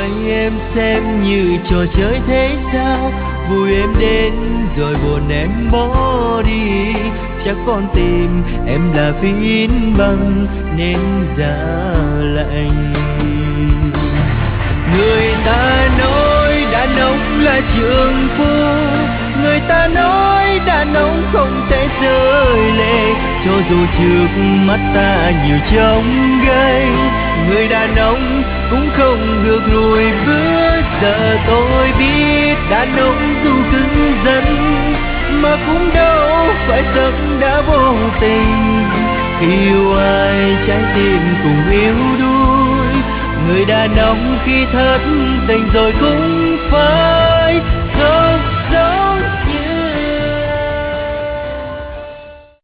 anh em xem như trò chơi thế sao, vui em đến rồi buồn em bỏ đi. Chắc con tim em là phin băng nên giá lạnh. Người ta nói đàn ông là trượng phu, người ta nói đàn ông không thể rơi lệ, cho dù trước mắt ta nhiều chông gai. Người đàn ông cũng không được lùi bước. Giờ tôi biết đàn ông dù cứng rắn mà cũng đâu phải giấc đã vô tình. Yêu ai trái tim cùng yếu đuối, người đàn ông khi thất tình rồi cũng phải